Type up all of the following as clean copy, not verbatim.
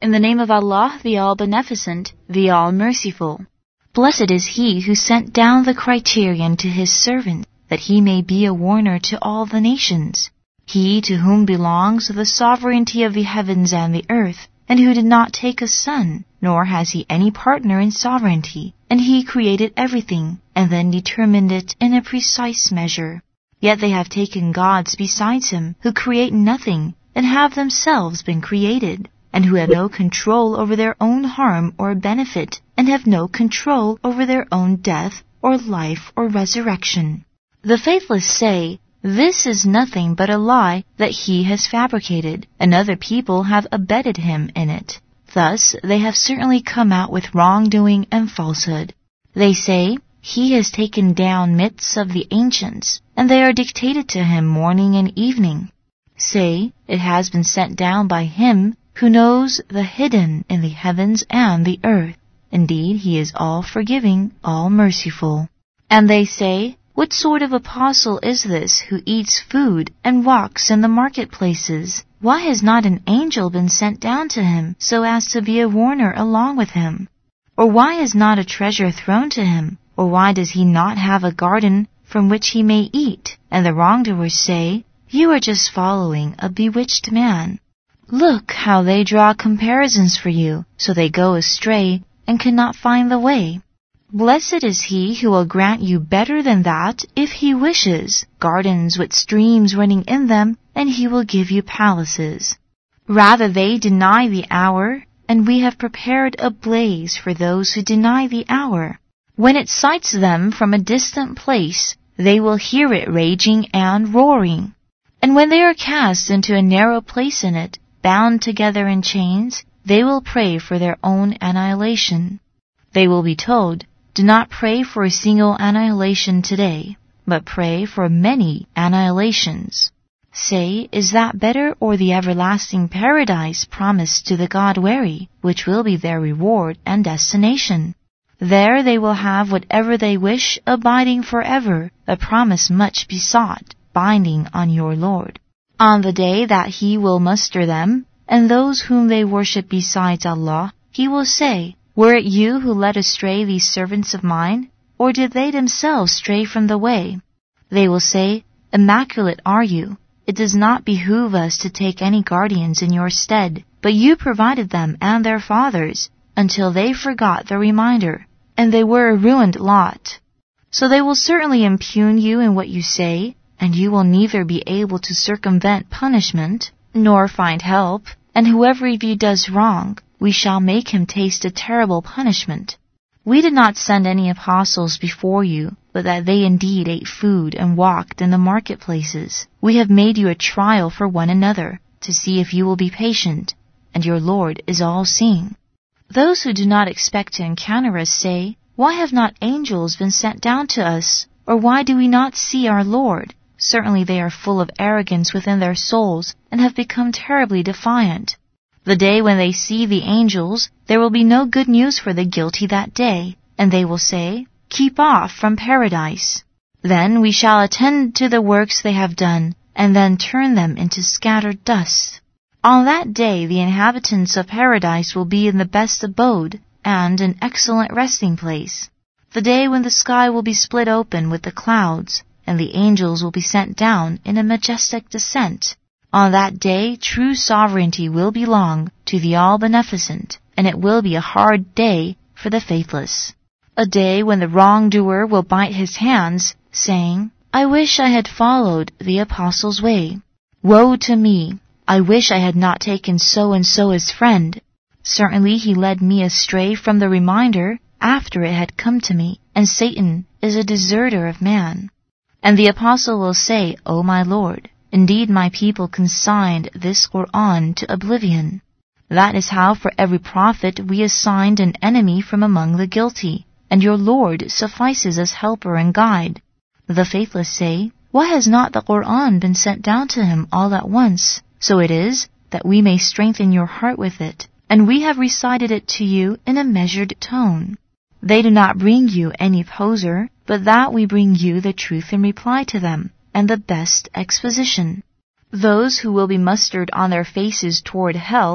In the name of Allah, the All-Beneficent, the All-Merciful. Blessed is he who sent down the criterion to his servant, that he may be a warner to all the nations. He to whom belongs the sovereignty of the heavens and the earth, and who did not take a son, nor has he any partner in sovereignty, and he created everything, and then determined it in a precise measure. Yet they have taken gods besides him, who create nothing, and have themselves been created, and who have no control over their own harm or benefit, and have no control over their own death or life or resurrection. The faithless say, "This is nothing but a lie that he has fabricated, and other people have abetted him in it." Thus they have certainly come out with wrongdoing and falsehood. They say, "He has taken down myths of the ancients, and they are dictated to him morning and evening." Say, "It has been sent down by him who knows the hidden in the heavens and the earth. Indeed, he is all-forgiving, all-merciful." And they say, "What sort of apostle is this who eats food and walks in the marketplaces? Why has not an angel been sent down to him so as to be a warner along with him? Or why is not a treasure thrown to him? Or why does he not have a garden from which he may eat?" And the wrongdoers say, "You are just following a bewitched man. Look how they draw comparisons for you, so they go astray and cannot find the way. Blessed is he who will grant you better than that if he wishes, gardens with streams running in them, and he will give you palaces. Rather they deny the hour, and we have prepared a blaze for those who deny the hour. When it sights them from a distant place, they will hear it raging and roaring. And when they are cast into a narrow place in it, bound together in chains, they will pray for their own annihilation. They will be told, 'Do not pray for a single annihilation today, but pray for many annihilations.' Say, is that better, or the everlasting paradise promised to the God-wary, which will be their reward and destination? There they will have whatever they wish, abiding forever, a promise much besought, binding on your Lord. On the day that he will muster them, and those whom they worship besides Allah, he will say, 'Were it you who led astray these servants of mine, or did they themselves stray from the way?' They will say, 'Immaculate are you. It does not behoove us to take any guardians in your stead, but you provided them and their fathers, until they forgot the reminder, and they were a ruined lot.' So they will certainly impugn you in what you say, and you will neither be able to circumvent punishment, nor find help, and whoever of you does wrong, we shall make him taste a terrible punishment. We did not send any apostles before you, but that they indeed ate food and walked in the marketplaces. We have made you a trial for one another, to see if you will be patient, and your Lord is all-seeing." Those who do not expect to encounter us say, "Why have not angels been sent down to us? Or why do we not see our Lord?" Certainly they are full of arrogance within their souls, and have become terribly defiant. The day when they see the angels, there will be no good news for the guilty that day, and they will say, "Keep off from paradise." Then we shall attend to the works they have done, and then turn them into scattered dust. On that day the inhabitants of paradise will be in the best abode, and an excellent resting place. The day when the sky will be split open with the clouds, and the angels will be sent down in a majestic descent. On that day true sovereignty will belong to the All-Beneficent, and it will be a hard day for the faithless. A day when the wrongdoer will bite his hands, saying, "I wish I had followed the apostle's way. Woe to me! I wish I had not taken so-and-so as friend. Certainly he led me astray from the reminder after it had come to me, and Satan is a deserter of man." And the apostle will say, "O my Lord, indeed my people consigned this Qur'an to oblivion." That is how for every prophet we assigned an enemy from among the guilty, and your Lord suffices as helper and guide. The faithless say, "Why has not the Qur'an been sent down to him all at once? So it is that we may strengthen your heart with it, and we have recited it to you in a measured tone." They do not bring you any poser, but that we bring you the truth in reply to them, and the best exposition. Those who will be mustered on their faces toward hell,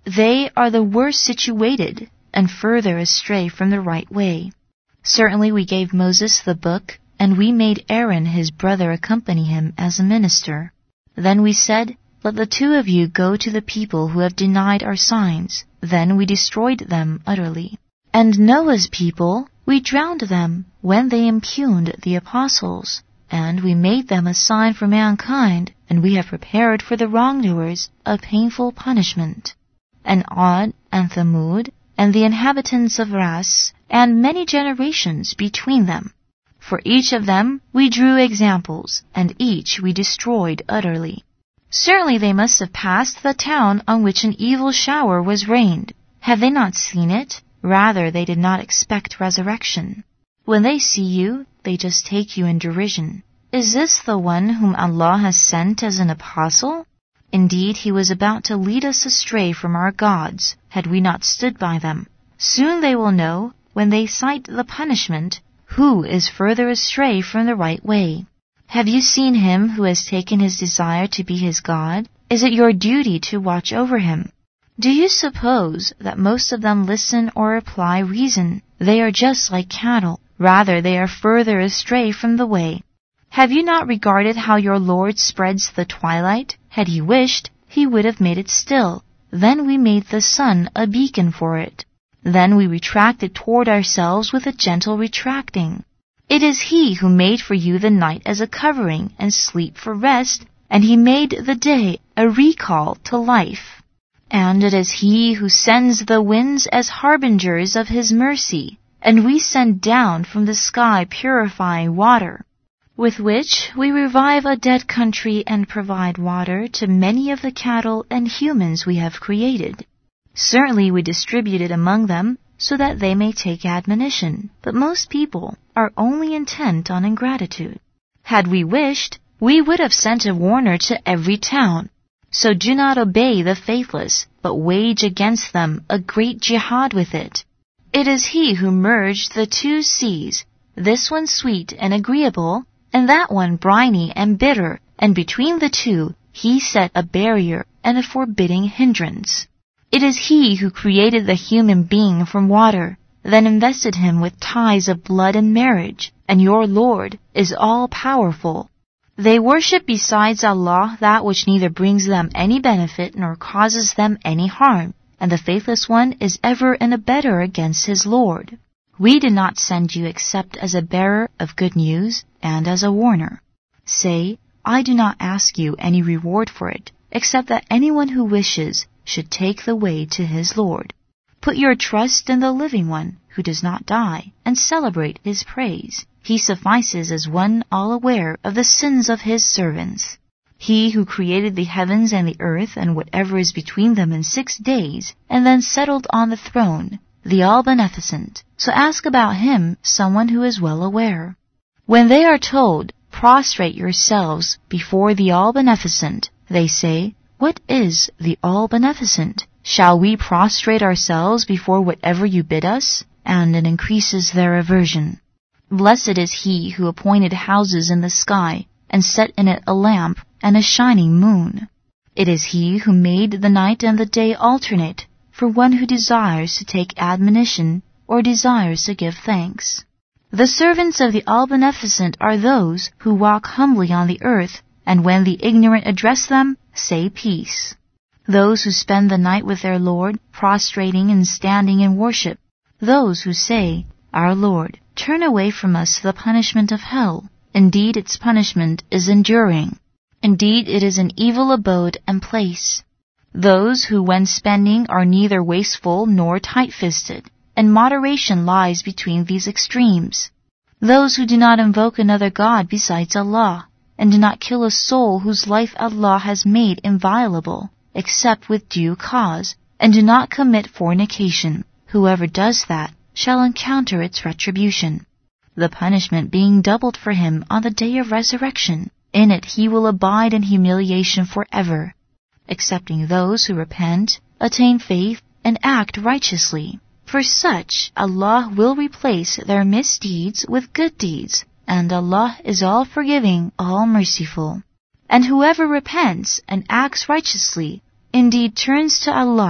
they are the worst situated and further astray from the right way. Certainly we gave Moses the book, and we made Aaron his brother accompany him as a minister. Then we said, Let the two of you go to the people who have denied our signs. Then we destroyed them utterly. And Noah's people, we drowned them when they impugned the apostles. And we made them a sign for mankind, and we have prepared for the wrongdoers a painful punishment. And Ad and Thamud, and the inhabitants of Ras, and many generations between them. For each of them we drew examples, and each we destroyed utterly. Certainly they must have passed the town on which an evil shower was rained. Have they not seen it? Rather, they did not expect resurrection. When they see you, they just take you in derision. Is this the one whom Allah has sent as an apostle? Indeed, he was about to lead us astray from our gods, had we not stood by them. Soon they will know, when they sight the punishment, who is further astray from the right way. Have you seen him who has taken his desire to be his God? Is it your duty to watch over him? Do you suppose that most of them listen or apply reason? They are just like cattle. Rather, they are further astray from the way. Have you not regarded how your Lord spreads the twilight? Had he wished, he would have made it still. Then we made the sun a beacon for it. Then we retracted toward ourselves with a gentle retracting. It is he who made for you the night as a covering and sleep for rest, and he made the day a recall to life. And it is he who sends the winds as harbingers of his mercy, and we send down from the sky purifying water, with which we revive a dead country and provide water to many of the cattle and humans we have created. Certainly we distribute it among them so that they may take admonition, but most people are only intent on ingratitude. Had we wished, we would have sent a warner to every town. So do not obey the faithless, but wage against them a great jihad with it. It is he who merged the two seas, this one sweet and agreeable, and that one briny and bitter, and between the two he set a barrier and a forbidding hindrance. It is he who created the human being from water, then invested him with ties of blood and marriage, and your Lord is all-powerful. They worship besides Allah that which neither brings them any benefit nor causes them any harm, and the faithless one is ever an abettor against his Lord. We did not send you except as a bearer of good news and as a warner. Say, I do not ask you any reward for it, except that anyone who wishes should take the way to his Lord. Put your trust in the living one, who does not die, and celebrate his praise. He suffices as one all aware of the sins of his servants. He who created the heavens and the earth and whatever is between them in 6 days, and then settled on the throne, the All-Beneficent. So ask about him someone who is well aware. When they are told, prostrate yourselves before the All-Beneficent, they say, What is the All-Beneficent? Shall we prostrate ourselves before whatever you bid us? And it increases their aversion. Blessed is he who appointed houses in the sky, and set in it a lamp and a shining moon. It is he who made the night and the day alternate, for one who desires to take admonition or desires to give thanks. The servants of the All-Beneficent are those who walk humbly on the earth, and when the ignorant address them, say peace. Those who spend the night with their Lord, prostrating and standing in worship. Those who say, Our Lord, turn away from us the punishment of hell. Indeed, its punishment is enduring. Indeed, it is an evil abode and place. Those who, when spending, are neither wasteful nor tight-fisted, and moderation lies between these extremes. Those who do not invoke another God besides Allah, and do not kill a soul whose life Allah has made inviolable, except with due cause, and do not commit fornication. Whoever does that shall encounter its retribution, the punishment being doubled for him on the day of resurrection. In it he will abide in humiliation forever, excepting those who repent, attain faith, and act righteously. For such Allah will replace their misdeeds with good deeds, and Allah is all-forgiving, all-merciful. And whoever repents and acts righteously, indeed turns to Allah,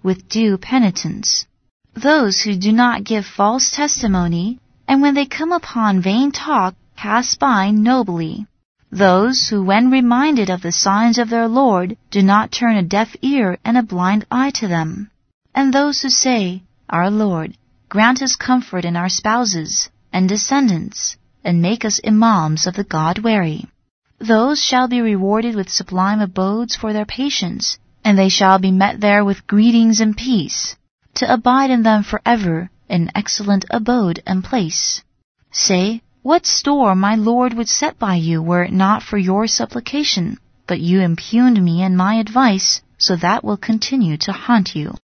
with due penitence. Those who do not give false testimony, and when they come upon vain talk, pass by nobly. Those who, when reminded of the signs of their Lord, do not turn a deaf ear and a blind eye to them. And those who say, Our Lord, grant us comfort in our spouses and descendants, and make us imams of the God-wary. Those shall be rewarded with sublime abodes for their patience, and they shall be met there with greetings and peace, to abide in them forever, an excellent abode and place. Say, what store my Lord would set by you were it not for your supplication? But you impugned me and my advice, so that will continue to haunt you.